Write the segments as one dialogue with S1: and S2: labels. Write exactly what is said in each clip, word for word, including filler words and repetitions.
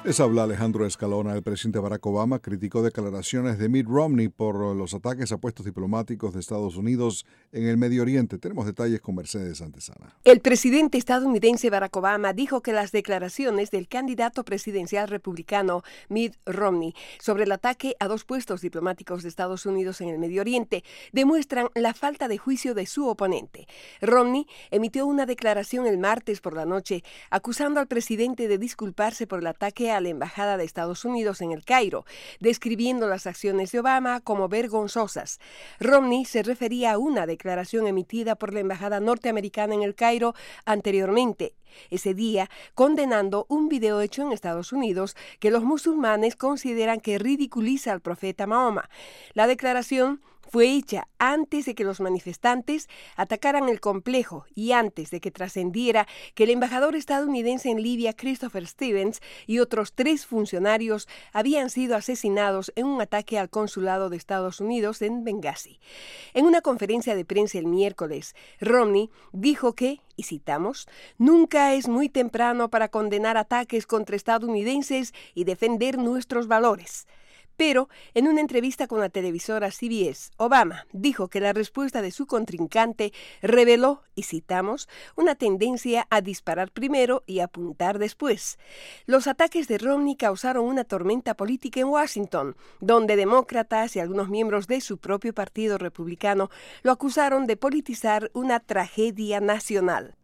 S1: Les habla Alejandro Escalona. El presidente Barack Obama criticó declaraciones de Mitt Romney por los ataques a puestos diplomáticos de Estados Unidos en el Medio Oriente. Tenemos detalles con Mercedes Antesana.
S2: El presidente estadounidense Barack Obama dijo que las declaraciones del candidato presidencial republicano Mitt Romney sobre el ataque a dos puestos diplomáticos de Estados Unidos en el Medio Oriente demuestran la falta de juicio de su oponente. Romney emitió una declaración el martes por la noche acusando al presidente de disculparse por el ataque a la Embajada de Estados Unidos en el Cairo, describiendo las acciones de Obama como vergonzosas. Romney se refería a una declaración emitida por la Embajada norteamericana en el Cairo anteriormente, ese día condenando un video hecho en Estados Unidos que los musulmanes consideran que ridiculiza al profeta Mahoma. La declaración fue hecha antes de que los manifestantes atacaran el complejo y antes de que trascendiera que el embajador estadounidense en Libia, Christopher Stevens, y otros tres funcionarios habían sido asesinados en un ataque al consulado de Estados Unidos en Benghazi. En una conferencia de prensa el miércoles, Romney dijo que, y citamos, «Nunca es muy temprano para condenar ataques contra estadounidenses y defender nuestros valores». Pero, en una entrevista con la televisora C B S, Obama dijo que la respuesta de su contrincante reveló, y citamos, una tendencia a disparar primero y apuntar después. Los ataques de Romney causaron una tormenta política en Washington, donde demócratas y algunos miembros de su propio partido republicano lo acusaron de politizar una tragedia nacional.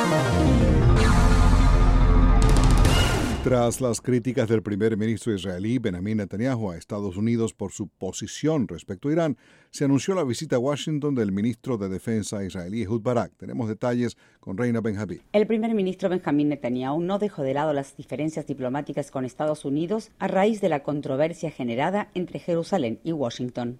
S1: Tras las críticas del primer ministro israelí Benjamin Netanyahu a Estados Unidos por su posición respecto a Irán, se anunció la visita a Washington del ministro de Defensa israelí Ehud Barak. Tenemos detalles con Reina Benjaví.
S3: El primer ministro Benjamin Netanyahu no dejó de lado las diferencias diplomáticas con Estados Unidos a raíz de la controversia generada entre Jerusalén y Washington.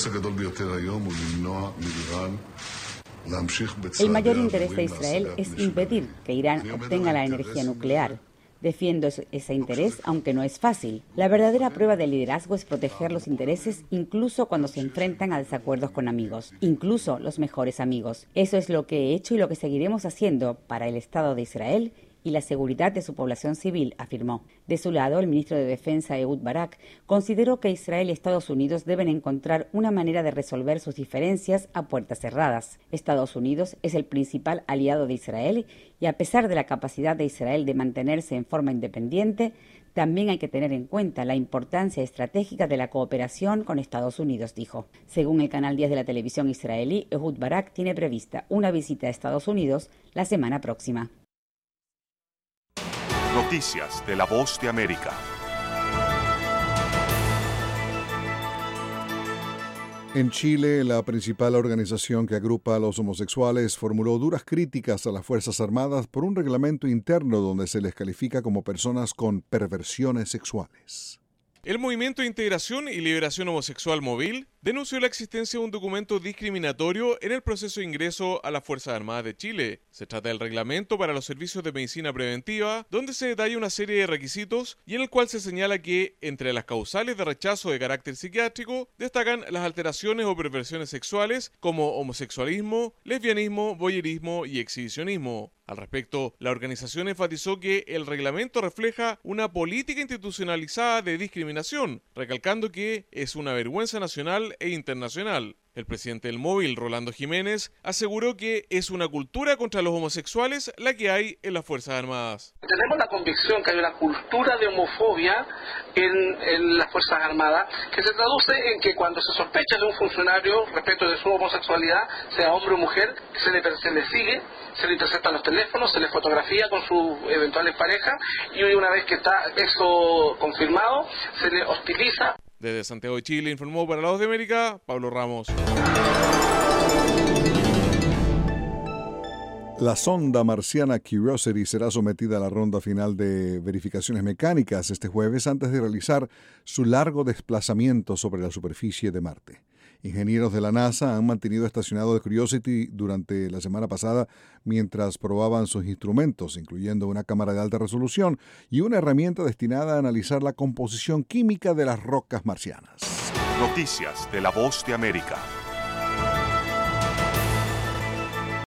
S3: El mayor interés de Israel es impedir que Irán obtenga la energía nuclear. Defiendo ese interés, aunque no es fácil. La verdadera prueba de liderazgo es proteger los intereses incluso cuando se enfrentan a desacuerdos con amigos, incluso los mejores amigos. Eso es lo que he hecho y lo que seguiremos haciendo para el Estado de Israel y la seguridad de su población civil, afirmó. De su lado, el ministro de Defensa, Ehud Barak, consideró que Israel y Estados Unidos deben encontrar una manera de resolver sus diferencias a puertas cerradas. Estados Unidos es el principal aliado de Israel y, a pesar de la capacidad de Israel de mantenerse en forma independiente, también hay que tener en cuenta la importancia estratégica de la cooperación con Estados Unidos, dijo. Según el canal diez de la televisión israelí, Ehud Barak tiene prevista una visita a Estados Unidos la semana próxima.
S4: Noticias de La Voz de América.
S1: En Chile, la principal organización que agrupa a los homosexuales formuló duras críticas a las Fuerzas Armadas por un reglamento interno donde se les califica como personas con perversiones sexuales.
S5: El Movimiento de Integración y Liberación Homosexual Móvil denunció la existencia de un documento discriminatorio en el proceso de ingreso a las Fuerzas Armadas de Chile. Se trata del reglamento para los servicios de medicina preventiva, donde se detalla una serie de requisitos y en el cual se señala que, entre las causales de rechazo de carácter psiquiátrico, destacan las alteraciones o perversiones sexuales como homosexualismo, lesbianismo, voyerismo y exhibicionismo. Al respecto, la organización enfatizó que el reglamento refleja una política institucionalizada de discriminación, recalcando que es una vergüenza nacional e internacional. El presidente del Móvil, Rolando Jiménez, aseguró que es una cultura contra los homosexuales la que hay en las Fuerzas Armadas.
S6: Tenemos la convicción que hay una cultura de homofobia en, en las Fuerzas Armadas que se traduce en que cuando se sospecha de un funcionario respecto de su homosexualidad, sea hombre o mujer, se le, se le sigue, se le interceptan los teléfonos, se le fotografía con sus eventuales parejas y una vez que está eso confirmado, se le hostiliza.
S5: Desde Santiago de Chile informó para La Voz de América, Pablo Ramos.
S1: La sonda marciana Curiosity será sometida a la ronda final de verificaciones mecánicas este jueves antes de realizar su largo desplazamiento sobre la superficie de Marte. Ingenieros de la NASA han mantenido estacionado el Curiosity durante la semana pasada mientras probaban sus instrumentos, incluyendo una cámara de alta resolución y una herramienta destinada a analizar la composición química de las rocas marcianas.
S4: Noticias de La Voz de América.